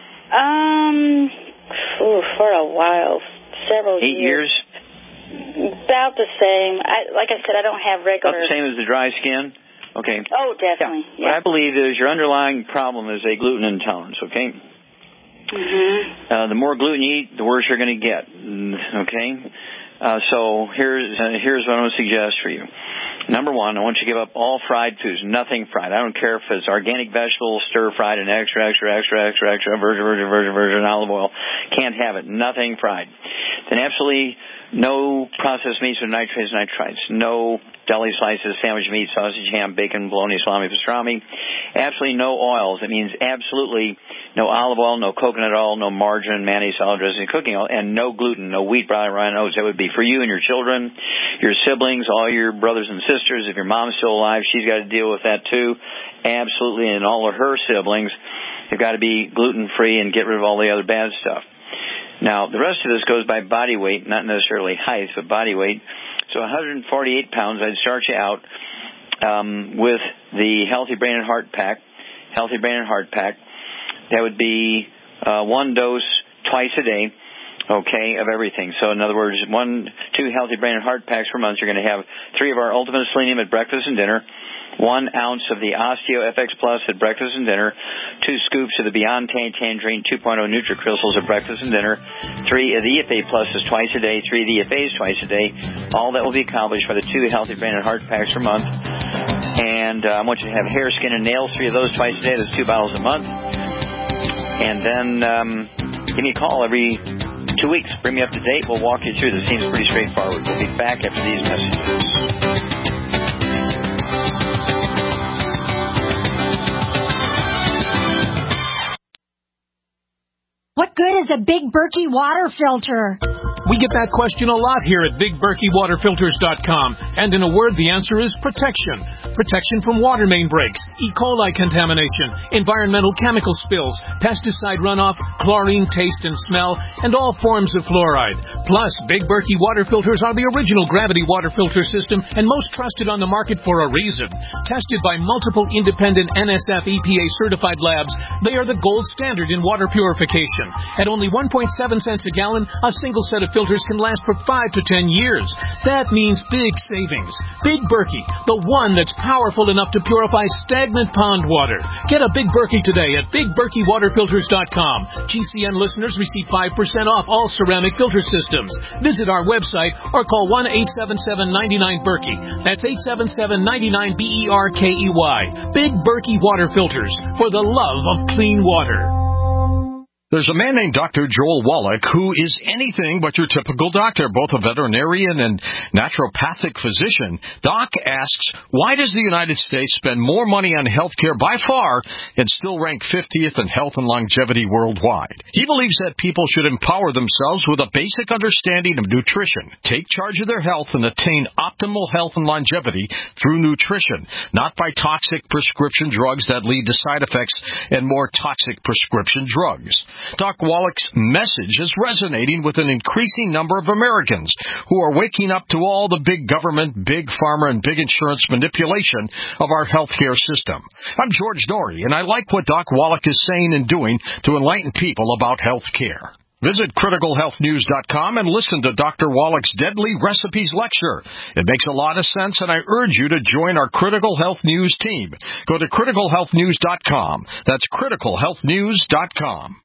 Speaker 13: Um, ooh, for a while, several
Speaker 2: Eight years.
Speaker 13: years. About the same. I, like I said, I don't have regular...
Speaker 2: About the same as the dry skin? Okay.
Speaker 13: Oh, definitely.
Speaker 2: Yeah.
Speaker 13: Yeah.
Speaker 2: What I believe is your underlying problem is a gluten intolerance, okay?
Speaker 13: Mm-hmm.
Speaker 2: Uh, the more gluten you eat, the worse you're going to get, okay? Uh, so here's, uh, here's what I'm going to suggest for you. Number one, I want you to give up all fried foods, nothing fried. I don't care if it's organic vegetables, stir-fried, and extra, extra, extra, extra, extra, virgin, virgin, virgin, virgin olive oil. Can't have it. Nothing fried. Then absolutely no processed meats with nitrates, nitrites. No deli slices, sandwich meat, sausage, ham, bacon, bologna, salami, pastrami. Absolutely no oils. It means absolutely no olive oil, no coconut oil, no margarine, mayonnaise, salad dressing, cooking oil, and no gluten, no wheat, barley, rye, and oats. That would be for you and your children, your siblings, all your brothers and sisters. If your mom's still alive, she's got to deal with that too. Absolutely, and all of her siblings have got to be gluten-free and get rid of all the other bad stuff. Now, the rest of this goes by body weight, not necessarily height, but body weight. So one hundred forty-eight pounds, I'd start you out um, with the Healthy Brain and Heart Pack. Healthy Brain and Heart Pack. That would be uh, one dose twice a day, okay, of everything. So, in other words, one, two Healthy Brain and Heart Packs per month. You're going to have three of our Ultimate Selenium at breakfast and dinner, one ounce of the Osteo F X Plus at breakfast and dinner, two scoops of the Beyond Tangerine two point oh NutriCrystals at breakfast and dinner, three of the E F A Pluses twice a day, three of the E F As twice a day. All that will be accomplished by the two Healthy Brain and Heart Packs per month. And uh, I want you to have hair, skin, and nails, three of those twice a day. That's two bottles a month. And then um, give me a call every two weeks. Bring me up to date. We'll walk you through. This seems pretty straightforward. We'll be back after these messages.
Speaker 14: What good is a Big Berkey water filter?
Speaker 15: We get that question a lot here at Big Berkey Water Filters dot com. And in a word, the answer is protection. Protection from water main breaks, E. coli contamination, environmental chemical spills, pesticide runoff, chlorine taste and smell, and all forms of fluoride. Plus, Big Berkey water filters are the original gravity water filter system and most trusted on the market for a reason. Tested by multiple independent N S F E P A certified labs, they are the gold standard in water purification. At only one point seven cents a gallon, a single set of filters can last for five to ten years. That means big savings. Big Berkey, the one that's powerful enough to purify stagnant pond water. Get a Big Berkey today at Big Berkey Water Filters dot com. G C N listeners receive five percent off all ceramic filter systems. Visit our website or call one eight seven seven, nine nine, Berkey. That's eight seven seven, nine nine, B E R K E Y. Big Berkey Water Filters, for the love of clean water.
Speaker 16: There's a man named Doctor Joel Wallach who is anything but your typical doctor, both a veterinarian and naturopathic physician. Doc asks, why does the United States spend more money on health care by far and still rank fiftieth in health and longevity worldwide? He believes that people should empower themselves with a basic understanding of nutrition, take charge of their health, and attain optimal health and longevity through nutrition, not by toxic prescription drugs that lead to side effects and more toxic prescription drugs. Doc Wallach's message is resonating with an increasing number of Americans who are waking up to all the big government, big pharma, and big insurance manipulation of our healthcare system. I'm George Norrie, and I like what Doc Wallach is saying and doing to enlighten people about health care. Visit critical health news dot com and listen to Doctor Wallach's Deadly Recipes lecture. It makes a lot of sense, and I urge you to join our Critical Health News team. Go to critical health news dot com. That's critical health news dot com.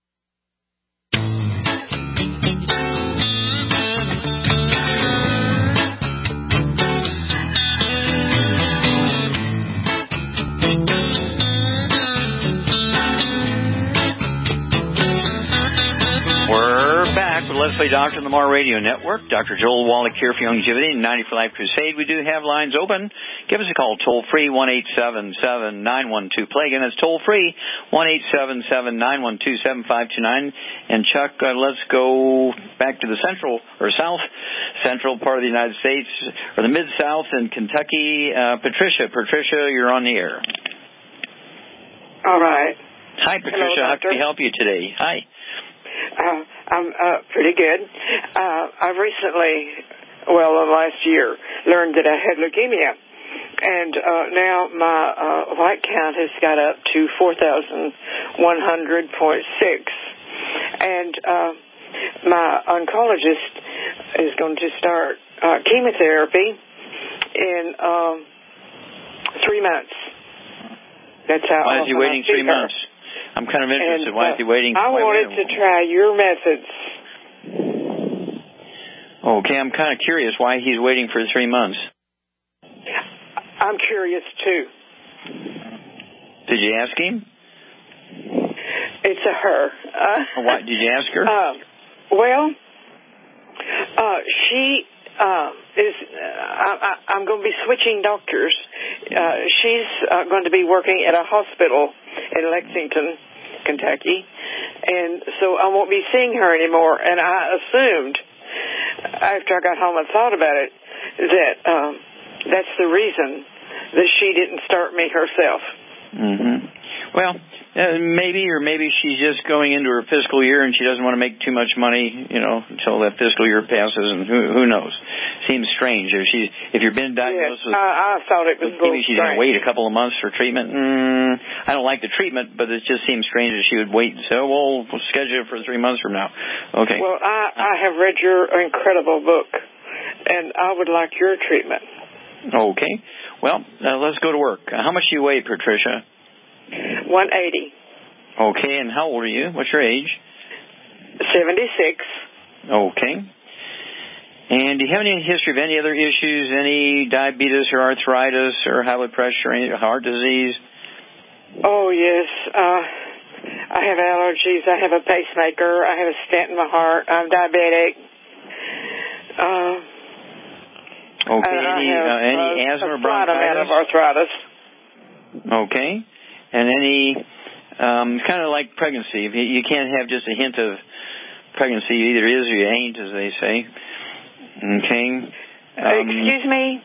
Speaker 2: Let's Play Doctor on the More Radio Network. Doctor Joel Wallach here for Longevity and ninety for Life Crusade. We do have lines open. Give us a call toll free, one eight seven seven, nine one two, play. Again, that's toll free, one eight seven seven, nine one two, seven five two nine. And Chuck, uh, let's go back to the central or south central part of the United States, or the Mid-South in Kentucky. Uh, Patricia, Patricia, you're on the air.
Speaker 17: All right.
Speaker 2: Hi, Patricia.
Speaker 17: Hello,
Speaker 2: How can we help you today? Hi.
Speaker 17: Uh, I'm uh, pretty good. Uh, I've recently, well, the last year, learned that I had leukemia. And uh, now my uh, white count has got up to four thousand one hundred point six. And uh, my oncologist is going to start uh, chemotherapy in um, three months. That's how
Speaker 2: Why is he waiting three
Speaker 17: her.
Speaker 2: months? I'm kind of interested.
Speaker 17: And,
Speaker 2: Why is he waiting?
Speaker 17: I
Speaker 2: Why
Speaker 17: wanted
Speaker 2: wait?
Speaker 17: to try your methods.
Speaker 2: Okay, I'm kind of curious why he's waiting for three months.
Speaker 17: I'm curious, too.
Speaker 2: Did you ask him?
Speaker 17: It's a her. Uh,
Speaker 2: Why, did you ask her?
Speaker 17: Uh, well, uh, she uh, is, uh, I, I'm going to be switching doctors. Uh, she's uh, going to be working at a hospital in Lexington, Kentucky, and so I won't be seeing her anymore. And I assumed, after I got home and thought about it, that um, that's the reason that she didn't start me herself.
Speaker 2: Mm-hmm. Well, uh, maybe, or maybe she's just going into her fiscal year and she doesn't want to make too much money, you know, until that fiscal year passes, and who who knows? Seems strange. If she, if you've been diagnosed
Speaker 17: yes,
Speaker 2: with,
Speaker 17: I, I thought it was
Speaker 2: maybe she's going to
Speaker 17: strange.
Speaker 2: wait a couple of months for treatment. Mm, I don't like the treatment, but it just seems strange that she would wait and say, "Oh, well, we'll schedule it for three months from now." Okay.
Speaker 17: Well, I I have read your incredible book, and I would like your treatment.
Speaker 2: Okay. Well, uh, let's go to work. Uh, how much do you weigh, Patricia?
Speaker 17: one eighty.
Speaker 2: Okay, and how old are you? What's your age?
Speaker 17: seventy-six.
Speaker 2: Okay. And do you have any history of any other issues, any diabetes or arthritis or high blood pressure, any heart disease?
Speaker 17: Oh, yes. Uh, I have allergies. I have a pacemaker. I have a stent in my heart. I'm diabetic. Uh,
Speaker 2: okay.
Speaker 17: and
Speaker 2: Any,
Speaker 17: I have,
Speaker 2: uh, any
Speaker 17: uh,
Speaker 2: asthma or
Speaker 17: a slight amount of
Speaker 2: bronchitis?
Speaker 17: arthritis.
Speaker 2: Okay. And any, um, it's kind of like pregnancy. You, you can't have just a hint of pregnancy. You either is or you ain't, as they say. Okay. Um,
Speaker 17: Excuse me?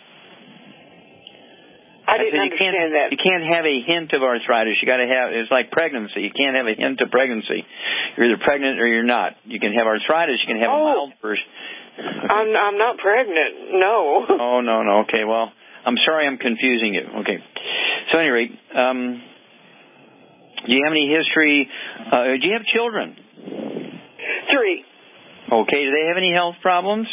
Speaker 17: I didn't
Speaker 2: I
Speaker 17: understand
Speaker 2: you
Speaker 17: that.
Speaker 2: You can't have a hint of arthritis. You got to have, it's like pregnancy. You can't have a hint of pregnancy. You're either pregnant or you're not. You can have arthritis. You can have
Speaker 17: oh,
Speaker 2: a mild version.
Speaker 17: I'm, I'm not pregnant. No.
Speaker 2: Oh, no, no. Okay, well, I'm sorry I'm confusing you. Okay. So, at any rate, um, do you have any history? Uh, do you have children?
Speaker 17: Three.
Speaker 2: Okay. Do they have any health problems?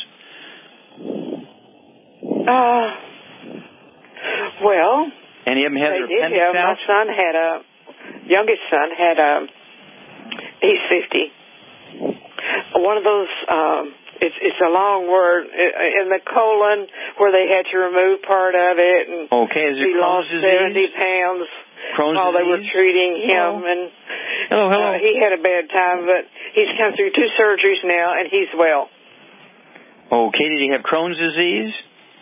Speaker 17: Uh, well,
Speaker 2: any of them have
Speaker 17: they
Speaker 2: their
Speaker 17: did
Speaker 2: appendix
Speaker 17: have.
Speaker 2: out?
Speaker 17: My son had a, youngest son had a, he's fifty. One of those, um, it's it's a long word, in the colon where they had to remove part of it, and
Speaker 2: okay, is it
Speaker 17: he
Speaker 2: Crohn's
Speaker 17: lost
Speaker 2: disease?
Speaker 17: seventy pounds
Speaker 2: Crohn's
Speaker 17: while
Speaker 2: disease?
Speaker 17: they were treating him,
Speaker 2: hello.
Speaker 17: and
Speaker 2: hello, hello.
Speaker 17: Uh, he had a bad time, but he's come through two surgeries now, and he's well.
Speaker 2: Okay, did he have Crohn's disease?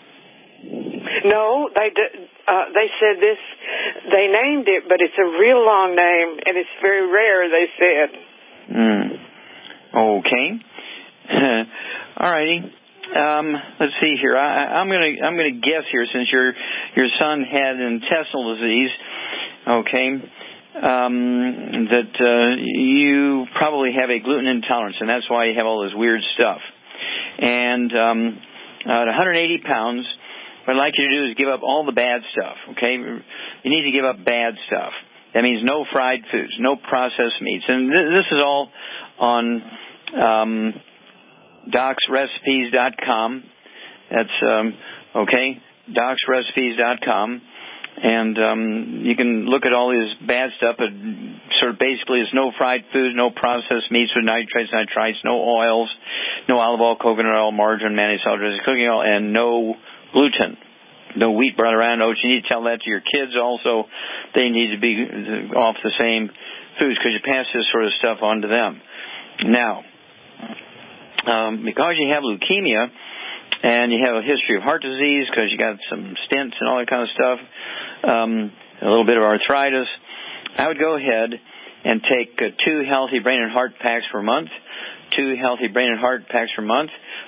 Speaker 17: No, they uh, they said this. They named it, but it's a real long name, and it's very rare. They said.
Speaker 2: Hmm. Okay. All righty. Um, let's see here. I, I'm gonna I'm gonna guess here, since your your son had intestinal disease. Okay. Um, that uh, you probably have a gluten intolerance, and that's why you have all this weird stuff. And um, at one hundred eighty pounds. What I'd like you to do is give up all the bad stuff, okay? You need to give up bad stuff. That means no fried foods, no processed meats. And th- this is all on um, docs recipes dot com. That's, um, okay, docs recipes dot com. And um, you can look at all this bad stuff. But sort of basically, it's no fried foods, no processed meats with nitrates, nitrites, no oils, no olive oil, coconut oil, margarine, mayonnaise, salad dressing, cooking oil, and no gluten, no wheat, brought around oats. You need to tell that to your kids also. They need to be off the same foods, because you pass this sort of stuff on to them. Now, um, because you have leukemia and you have a history of heart disease, because you got some stents and all that kind of stuff, um, a little bit of arthritis, I would go ahead and take uh, two healthy brain and heart packs per month, two healthy brain and heart packs per month,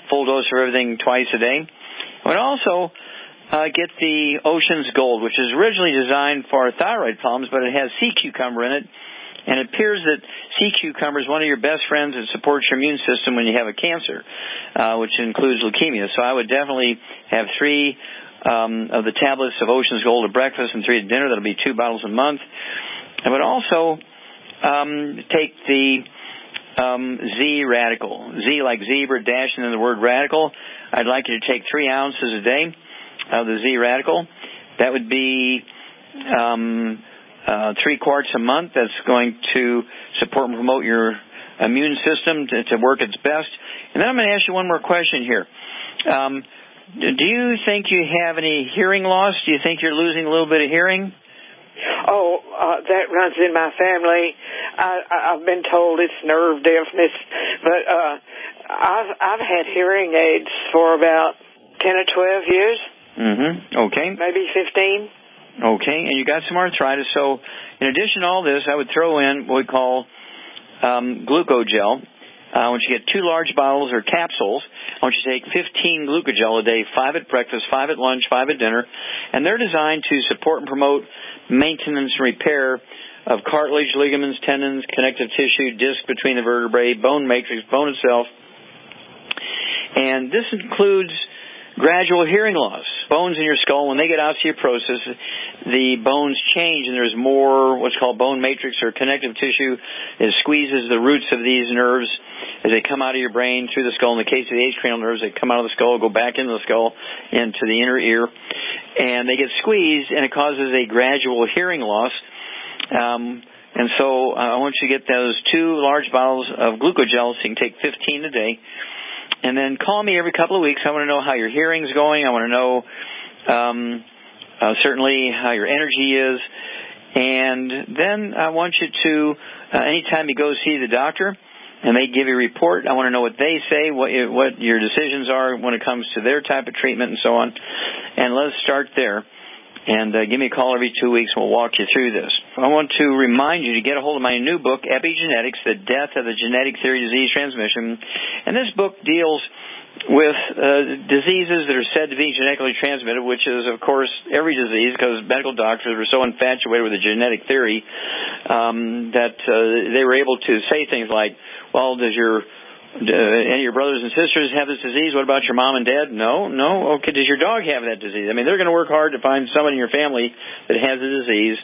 Speaker 2: full dose of everything twice a day. I would also uh, get the Ocean's Gold, which is originally designed for thyroid problems, but it has sea cucumber in it. And it appears that sea cucumber is one of your best friends that supports your immune system when you have a cancer, uh, which includes leukemia. So I would definitely have three um, of the tablets of Ocean's Gold at breakfast and three at dinner. That'll be two bottles a month. I would also um, take the um, Z Radical. Z like zebra, dash, and then the word radical. I'd like you to take three ounces a day of the Z Radical. That would be Um, Uh, three quarts a month. That's going to support and promote your immune system to, to work its best. And then I'm going to ask you one more question here. Um, do you think you have any hearing loss? Do you think you're losing a little bit of hearing?
Speaker 17: Oh, uh, that runs in my family. I, I've been told it's nerve deafness, but uh, I've, I've had hearing aids for about ten or twelve years.
Speaker 2: Mm-hmm. Okay.
Speaker 17: Maybe fifteen.
Speaker 2: Okay, and you got some arthritis. So in addition to all this, I would throw in what we call um, glucogel. Uh, I want you to get two large bottles or capsules. I want you to take fifteen glucogel a day, five at breakfast, five at lunch, five at dinner. And they're designed to support and promote maintenance and repair of cartilage, ligaments, tendons, connective tissue, disc between the vertebrae, bone matrix, bone itself. And this includes gradual hearing loss. Bones in your skull, when they get osteoporosis, the bones change and there's more what's called bone matrix or connective tissue. It squeezes the roots of these nerves as they come out of your brain through the skull. In the case of the acranial nerves, they come out of the skull, go back into the skull, into the inner ear, and they get squeezed and it causes a gradual hearing loss. Um, and so uh, I want you to get those two large bottles of glucogel, so you can take fifteen a day. And then call me every couple of weeks. I want to know how your hearing's going. I want to know um, uh, certainly how your energy is. And then I want you to, uh, anytime you go see the doctor and they give you a report, I want to know what they say, what, you, what your decisions are when it comes to their type of treatment and so on. And let's start there. And uh, give me a call every two weeks and we'll walk you through this. I want to remind you to get a hold of my new book, Epigenetics, The Death of the Genetic Theory of Disease Transmission. And this book deals with uh, diseases that are said to be genetically transmitted, which is, of course, every disease, because medical doctors were so infatuated with the genetic theory um, that uh, they were able to say things like, well, does your Uh, any of your brothers and sisters have this disease? What about your mom and dad? No, no. Okay, does your dog have that disease? I mean, they're going to work hard to find someone in your family that has the disease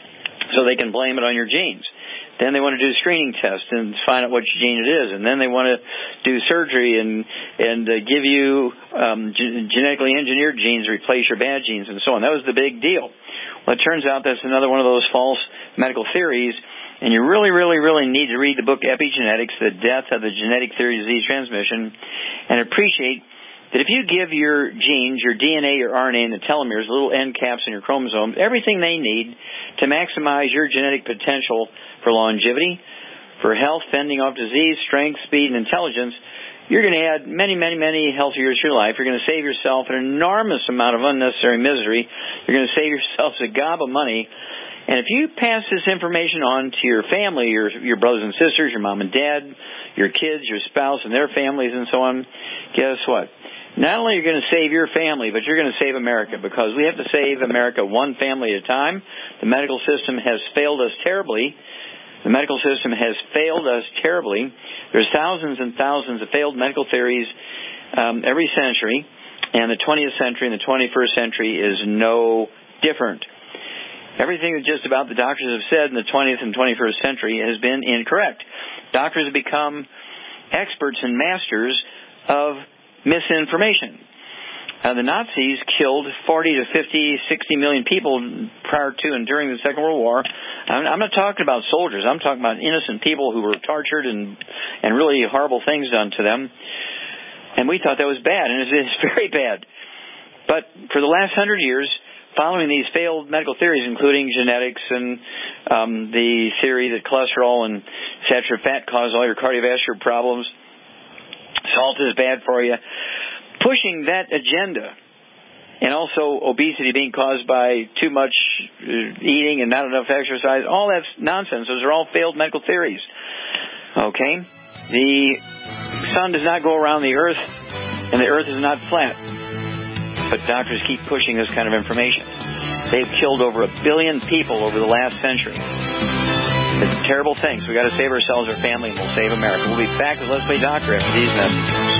Speaker 2: so they can blame it on your genes. Then they want to do screening tests and find out which gene it is. And then they want to do surgery and and uh, give you um, ge- genetically engineered genes to replace your bad genes and so on. That was the big deal. Well, it turns out that's another one of those false medical theories. And you really, really, really need to read the book Epigenetics, The Death of the Genetic Theory of Disease Transmission, and appreciate that if you give your genes, your D N A, your R N A, and the telomeres, little end caps in your chromosomes, everything they need to maximize your genetic potential for longevity, for health, fending off disease, strength, speed, and intelligence, you're going to add many, many, many healthy years to your life. You're going to save yourself an enormous amount of unnecessary misery. You're going to save yourself a gob of money. And if you pass this information on to your family, your your brothers and sisters, your mom and dad, your kids, your spouse, and their families and so on, guess what? Not only are you going to save your family, but you're going to save America, because we have to save America one family at a time. The medical system has failed us terribly. The medical system has failed us terribly. There's thousands and thousands of failed medical theories um, every century, and the twentieth century and the twenty-first century is no different. Everything that just about the doctors have said in the twentieth and twenty-first century has been incorrect. Doctors have become experts and masters of misinformation. Uh, the Nazis killed forty to fifty, sixty million people prior to and during the Second World War. I'm, I'm not talking about soldiers. I'm talking about innocent people who were tortured and, and really horrible things done to them. And we thought that was bad, and it's, it's very bad. But for the last hundred years, following these failed medical theories, including genetics and um, the theory that cholesterol and saturated fat cause all your cardiovascular problems, salt is bad for you, pushing that agenda, and also obesity being caused by too much eating and not enough exercise, all that's nonsense. Those are all failed medical theories. Okay? The sun does not go around the earth. and the earth is not flat. But doctors keep pushing this kind of information. They've killed over a billion people over the last century. It's a terrible thing, so we've got to save ourselves, our family, and we'll save America. We'll be back with Let's Play Doctor after these messages.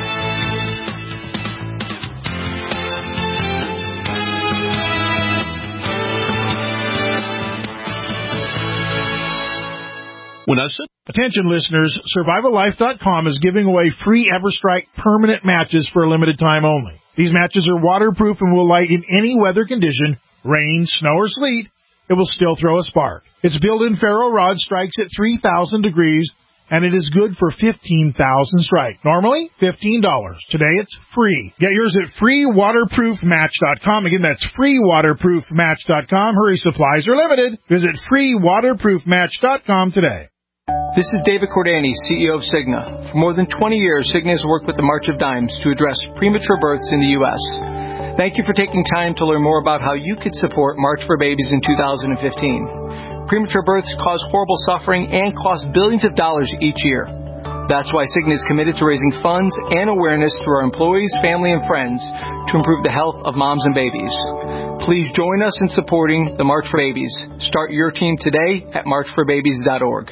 Speaker 18: When I said, attention listeners, Survival Life dot com is giving away free EverStrike permanent matches for a limited time only. These matches are waterproof and will light in any weather condition, rain, snow, or sleet. It will still throw a spark. Its built-in ferro rod strikes at three thousand degrees, and it is good for fifteen thousand strike. Normally, fifteen dollars. Today, it's free. Get yours at free waterproof match dot com. Again, that's free waterproof match dot com. Hurry, supplies are limited. Visit free waterproof match dot com today.
Speaker 19: This is David Cordani, C E O of Cigna. For more than twenty years, Cigna has worked with the March of Dimes to address premature births in the U S Thank you for taking time to learn more about how you could support March for Babies in two thousand fifteen. Premature births cause horrible suffering and cost billions of dollars each year. That's why Cigna is committed to raising funds and awareness through our employees, family, and friends to improve the health of moms and babies. Please join us in supporting the March for Babies. Start your team today at march for babies dot org.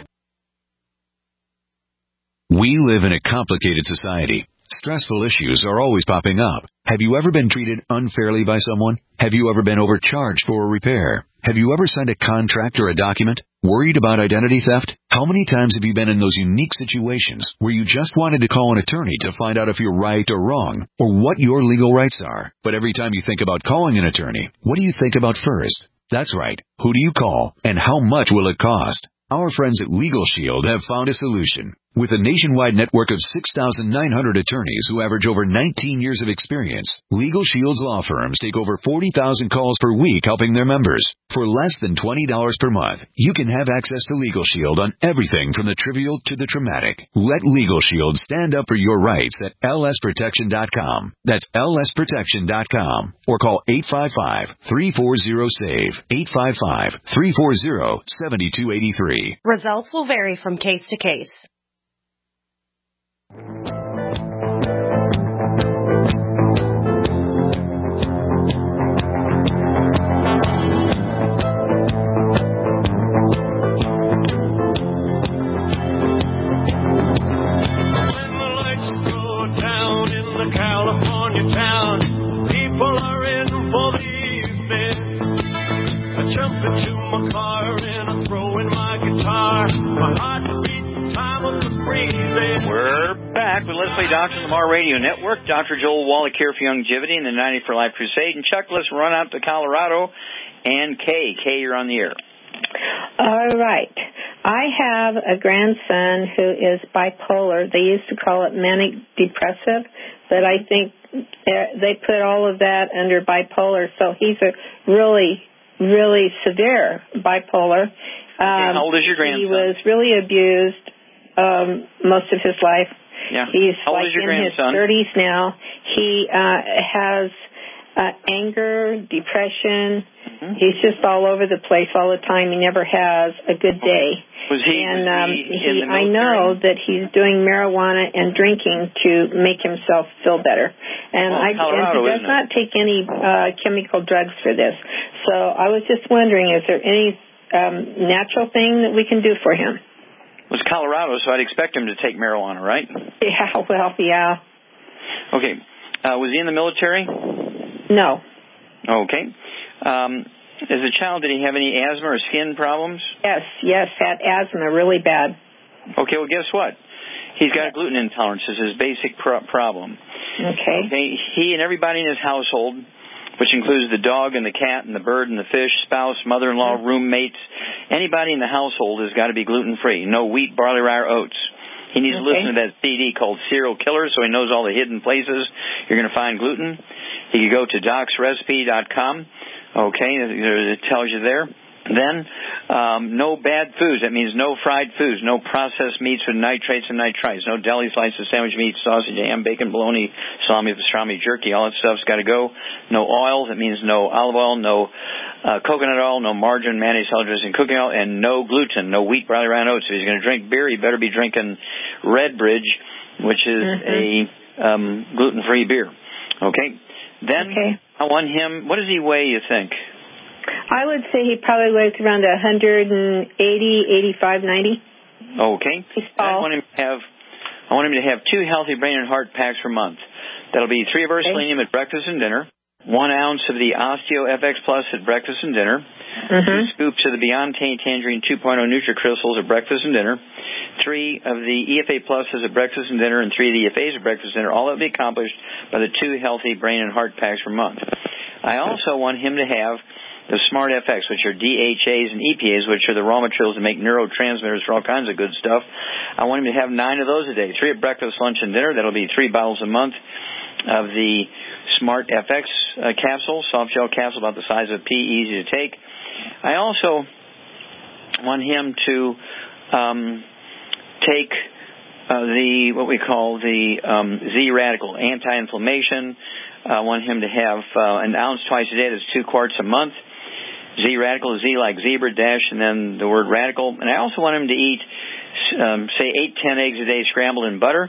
Speaker 1: We live in a complicated society. Stressful issues are always popping up. Have you ever been treated unfairly by someone? Have you ever been overcharged for a repair? Have you ever signed a contract or a document? Worried about identity theft? How many times have you been in those unique situations where you just wanted to call an attorney to find out if you're right or wrong, or what your legal rights are? But every time you think about calling an attorney, what do you think about first? That's right. Who do you call, and how much will it cost? Our friends at Legal Shield have found a solution. With a nationwide network of six thousand nine hundred attorneys who average over nineteen years of experience, Legal Shield's law firms take over forty thousand calls per week helping their members. For less than twenty dollars per month, you can have access to Legal Shield on everything from the trivial to the traumatic. Let Legal Shield stand up for your rights at L S protection dot com. That's L S protection dot com. Or call eight five five, three four zero, SAVE, eight five five, three four zero, seven two eight three.
Speaker 20: Results will vary from case to case.
Speaker 21: California town, people are in for the evening. I jump into my car and I throw in my guitar. My heart beats time of the breathing.
Speaker 2: We're back with Let's Play Doctor on the Mar Radio Network. Doctor Joel Wallach here for Longevity and the ninety for Life Crusade. And Chuck, let's run out to Colorado. And Kay, Kay, you're on the air.
Speaker 22: All right. I have a grandson who is bipolar. They used to call it manic depressive, but I think they put all of that under bipolar. So he's a really, really severe bipolar. Um,
Speaker 2: How old is your grandson?
Speaker 22: He was really abused um, most of his life.
Speaker 2: Yeah.
Speaker 22: He's
Speaker 2: How old
Speaker 22: like
Speaker 2: is your
Speaker 22: in
Speaker 2: grandson?
Speaker 22: his thirties now. He uh, has uh, anger, depression. Mm-hmm. He's just all over the place all the time. He never has a good day.
Speaker 2: Was he?
Speaker 22: And
Speaker 2: was
Speaker 22: um,
Speaker 2: he,
Speaker 22: he
Speaker 2: in the
Speaker 22: I know that he's doing marijuana and drinking to make himself feel better. And,
Speaker 2: well,
Speaker 22: I,
Speaker 2: Colorado,
Speaker 22: and he does not take any uh, chemical drugs for this. So I was just wondering, is there any um, natural thing that we can do for him?
Speaker 2: It was Colorado, so I'd expect him to take marijuana, right?
Speaker 22: Yeah, well, yeah.
Speaker 2: Okay. Uh, was he in the military?
Speaker 22: No.
Speaker 2: Okay. Um, as a child, did he have any asthma or skin problems?
Speaker 22: Yes, yes, had asthma really bad.
Speaker 2: Okay, well, guess what? He's got a gluten intolerance. It's his basic pro- problem.
Speaker 22: Okay.
Speaker 2: Okay. He and everybody in his household, which includes the dog and the cat and the bird and the fish, spouse, mother-in-law, mm-hmm. roommates, anybody in the household has got to be gluten-free. No wheat, barley, rye, or oats. He needs okay. to listen to that C D called Serial Killer so he knows all the hidden places you're going to find gluten. He can go to docs recipe dot com. Okay, it tells you there. Then, um, no bad foods. That means no fried foods, no processed meats with nitrates and nitrites, no deli slices, sandwich meat, sausage, ham, bacon, bologna, salami, pastrami, jerky. All that stuff's got to go. No oil. That means no olive oil, no uh, coconut oil, no margarine, mayonnaise, salad dressing, cooking oil, and no gluten, no wheat, barley, rye, and oats. If he's going to drink beer, he better be drinking Redbridge, which is mm-hmm. a um, gluten-free beer. Okay? Then
Speaker 22: okay.
Speaker 2: I want him, what does he weigh, you think?
Speaker 22: I would say he probably weighs around one eighty, eighty-five, ninety.
Speaker 2: Okay.
Speaker 22: He's tall.
Speaker 2: I want him to have, I want him to have two healthy brain and heart packs per month. That'll be three of our
Speaker 22: okay.
Speaker 2: selenium at breakfast and dinner, one ounce of the Osteo F X Plus at breakfast and dinner,
Speaker 22: mm-hmm.
Speaker 2: two scoops of the Beyond Tangerine two point oh NutriCrystals at breakfast and dinner, three of the E F A Pluses at breakfast and dinner, and three of the E F As at breakfast and dinner. All that will be accomplished by the two healthy brain and heart packs per month. I also want him to have the Smart F X, which are D H As and E P As, which are the raw materials that make neurotransmitters for all kinds of good stuff. I want him to have nine of those a day, three at breakfast, lunch, and dinner. That'll be three bottles a month of the Smart F X uh, capsule, soft gel capsule about the size of a pea, easy to take. I also want him to um, take uh, the, what we call the um, Z-Radical, anti-inflammation. I want him to have uh, an ounce twice a day. That's two quarts a month. Z-Radical, Z like zebra, dash, and then the word radical. And I also want him to eat, um, say, eight, ten eggs a day scrambled in butter,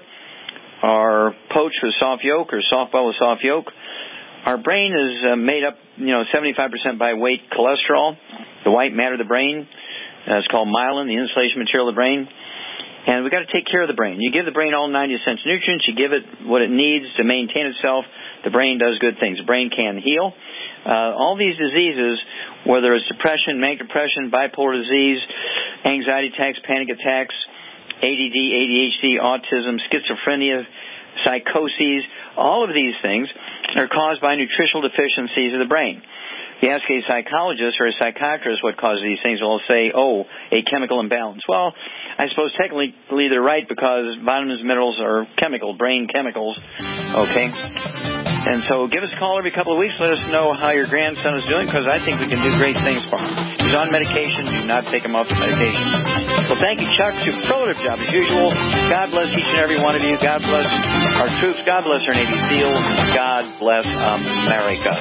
Speaker 2: or poached with soft yolk, or soft boiled with soft yolk. Our brain is uh, made up, you know, seventy-five percent by weight cholesterol, the white matter of the brain. Uh, it's called myelin, the insulation material of the brain. And we've got to take care of the brain. You give the brain all ninety essential nutrients. You give it what it needs to maintain itself. The brain does good things. The brain can heal. Uh, all these diseases, whether it's depression, manic depression, bipolar disease, anxiety attacks, panic attacks, A D D, A D H D, autism, schizophrenia, psychoses, all of these things are caused by nutritional deficiencies of the brain. If you ask a psychologist or a psychiatrist what causes these things, they'll say, oh, a chemical imbalance. Well, I suppose technically they're right because vitamins and minerals are chemical, brain chemicals. Okay? And so give us a call every couple of weeks. Let us know how your grandson is doing because I think we can do great things for him. He's on medication. Do not take him off the medication. Well, thank you, Chuck. Superlative job as usual. God bless each and every one of you. God bless our troops. God bless our Navy SEALs. God bless America.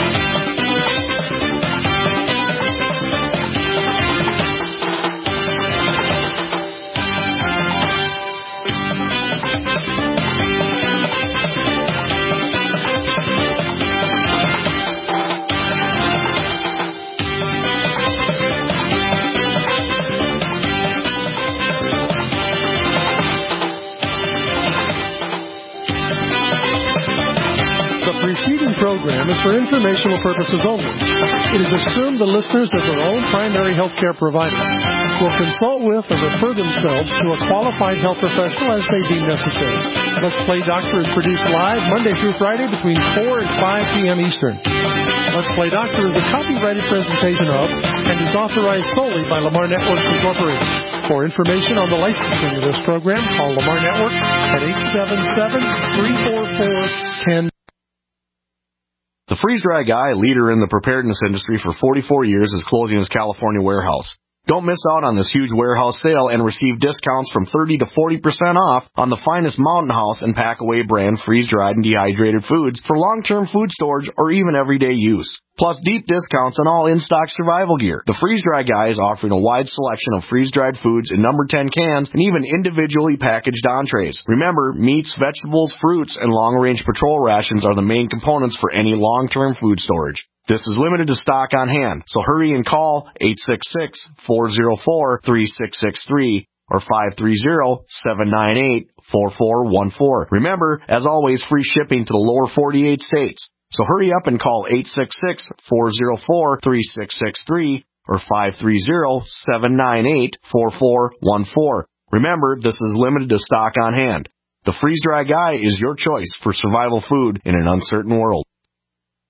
Speaker 8: The preceding program is for informational purposes only. It is assumed the listeners of their own primary health care provider will consult with or refer themselves to a qualified health professional as may deem necessary. Let's Play Doctor is produced live Monday through Friday between four and five p.m. Eastern. Let's Play Doctor is a copyrighted presentation of and is authorized solely by Lamar Networks Incorporated. For information on the licensing of this program, call Lamar Network at eight seven seven, three four four, one zero.
Speaker 3: The freeze-dry guy, leader in the preparedness industry for forty-four years, is closing his California warehouse. Don't miss out on this huge warehouse sale and receive discounts from thirty to forty percent off on the finest Mountain House and Packaway brand freeze-dried and dehydrated foods for long-term food storage or even everyday use. Plus deep discounts on all in-stock survival gear. The Freeze-Dry Guy is offering a wide selection of freeze-dried foods in number ten cans and even individually packaged entrees. Remember, meats, vegetables, fruits, and long-range patrol rations are the main components for any long-term food storage. This is limited to stock on hand, so hurry and call eight six six, four zero four, three six six three or five three zero, seven nine eight, four four one four. Remember, as always, free shipping to the lower forty-eight states. So hurry up and call eight six six, four zero four, three six six three or five three zero, seven nine eight, four four one four. Remember, this is limited to stock on hand. The Freeze-Dry Guy is your choice for survival food in an uncertain world.